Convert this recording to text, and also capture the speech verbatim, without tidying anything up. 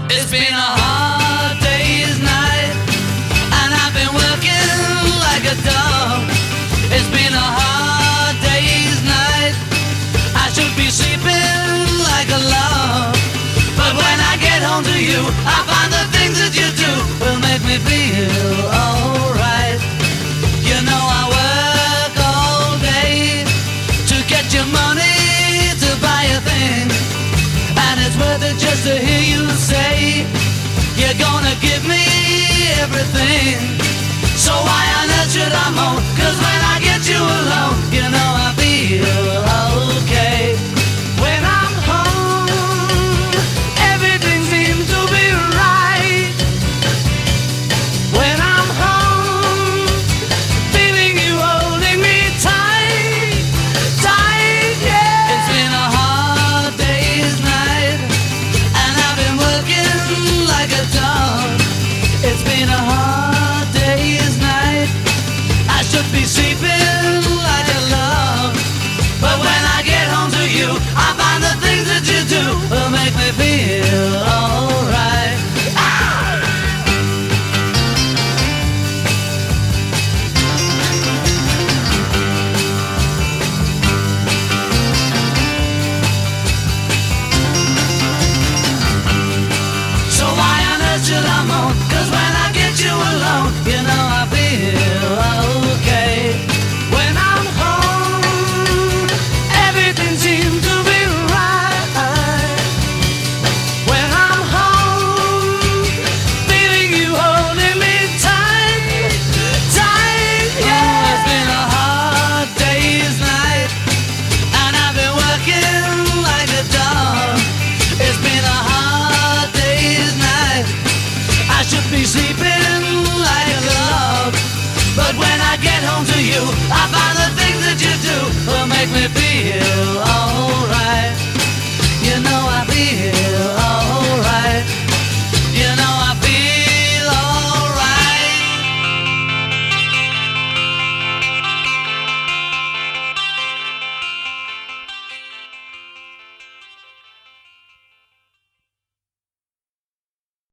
It's been a hard day's night, and I've been working like a dog. It's been a hard day's night, I should be sleeping like a log. But when I get home to you, I find the things that you do will make me feel alright. You know I work all day to get your money to buy a thing, and it's worth it just to hear you say you're gonna give me everything. So why on earth should I moan? Cause when I get you alone, you know I feel okay. When I'm home, everything seems to be right. When I'm home, feeling you holding me tight, tight, yeah. It's been a hard day's night, and I've been working like a dog. It's been a hard day's night, I should be sleeping like a log. But when I get home to you, I find the things that you do will make me feel alright. Ah! So why on earth should I moan? Cause when I get you alone, you know I feel okay. When I'm home, everything seems to be right. When I'm home, feeling you holding me tight, tight, yeah. It's been a hard day's night, and I've been working like a dog. It's been a hard day's night, I should be sleeping like a log. But when I get home to you, I